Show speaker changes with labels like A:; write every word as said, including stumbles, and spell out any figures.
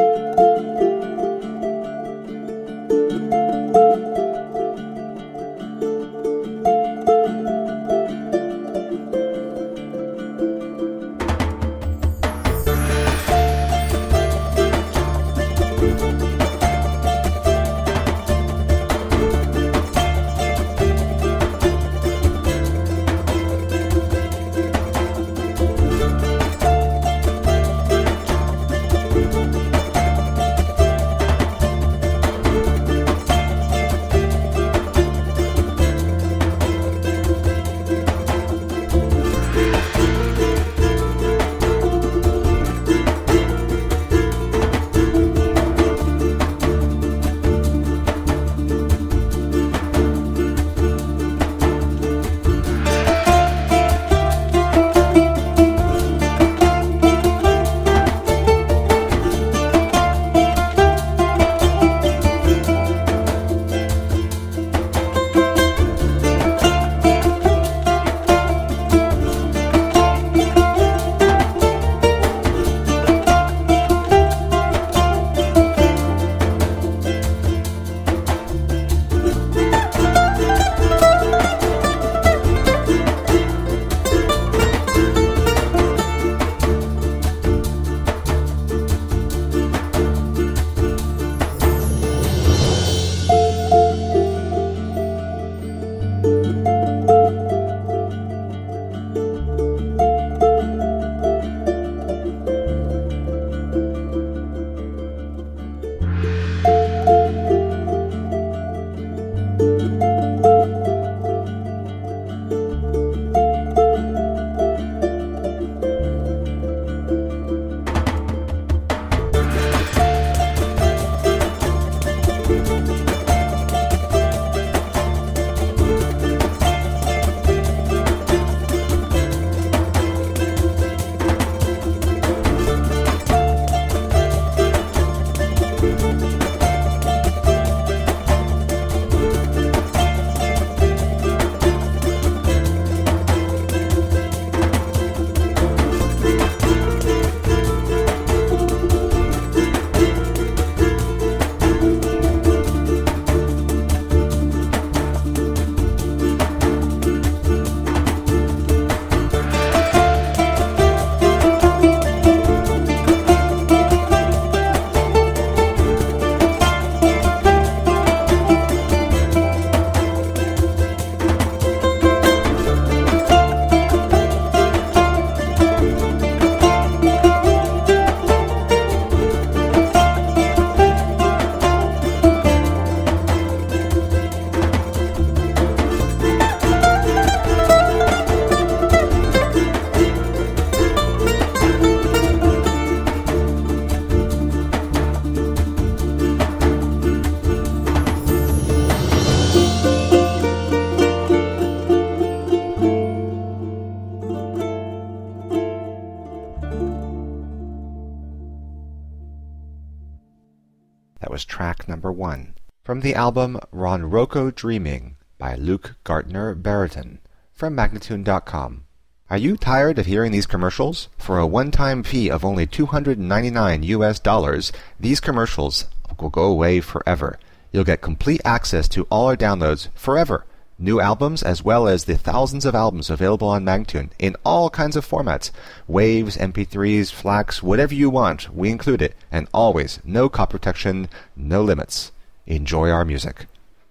A: That was track number one, from the album Ronroco Dreaming by Luke Gartner Barrington, from Magnatune dot com. Are you tired of hearing these commercials? For a one-time fee of only two hundred ninety-nine U S dollars, these commercials will go away forever. You'll get complete access to all our downloads forever. New albums as well as the thousands of albums available on Magnatune in all kinds of formats. Waves, M P threes, FLACs, whatever you want, we include it. And always, no copy protection, no limits. Enjoy our music.